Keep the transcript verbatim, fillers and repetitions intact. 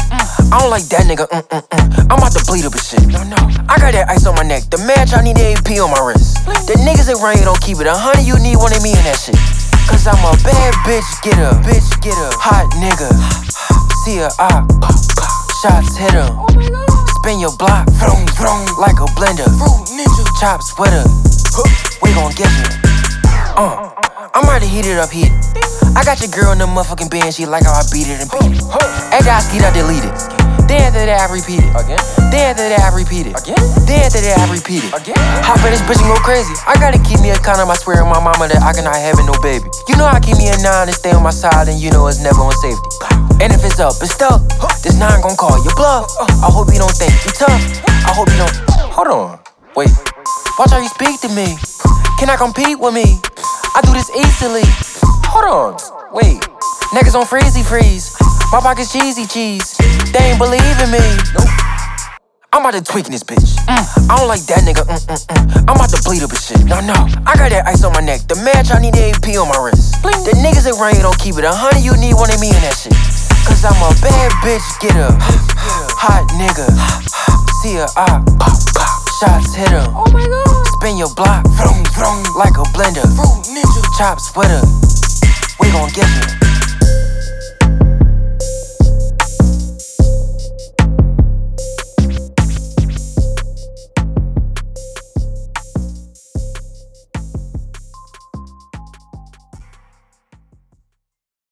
Mm. I don't like that nigga, mm mm mm. I'm about to bleed up and shit. No, no. I got that ice on my neck. The match, I need the A P on my wrist. The niggas that run, you don't keep it. A hundred, you need one of me in that shit. Cause I'm a bad bitch, get up, bitch, get up. Hot nigga, see her eye, shots hit him. Oh my God. Spin your block, vroom, vroom, like a blender. Fruit ninja, chops with her. We gon' get you. Uh, I'm ready to heat it up, heat it. I got your girl in the motherfucking bed, she like how I beat it and beat it. After I skeet, I delete it. Then after that, I repeat it. Again. Then after that, I repeat it. Again. Then after that, I repeat it. Again. Hop in this bitch and go crazy. I gotta keep me a condom, I swear on my mama that I cannot have no baby. You know I keep me a nine and stay on my side, and you know it's never on safety. And if it's up, it's stuck. This nine gon' call you bluff. I hope you don't think you tough. I hope you don't. Hold on. Wait. Watch how you speak to me. Can I compete with me? I do this easily. Hold on. Wait. Niggas on freezy freeze. My pockets cheesy cheese. They ain't believe in me. Nope. I'm about to tweak in this bitch. Mm. I don't like that nigga. Mm mm mm. I'm about to bleed up and shit. No, no. I got that ice on my neck. The match, I need the A P on my wrist. Bling. The niggas that run, you don't keep it. A hundred, you need one of me in that shit. Cause I'm a bad bitch, get up. Hot nigga, see her eye, shots hit him. Oh my God. Spin your block, vroom, vroom, like a blender. Fruit ninja, chops with her. We gon' get you.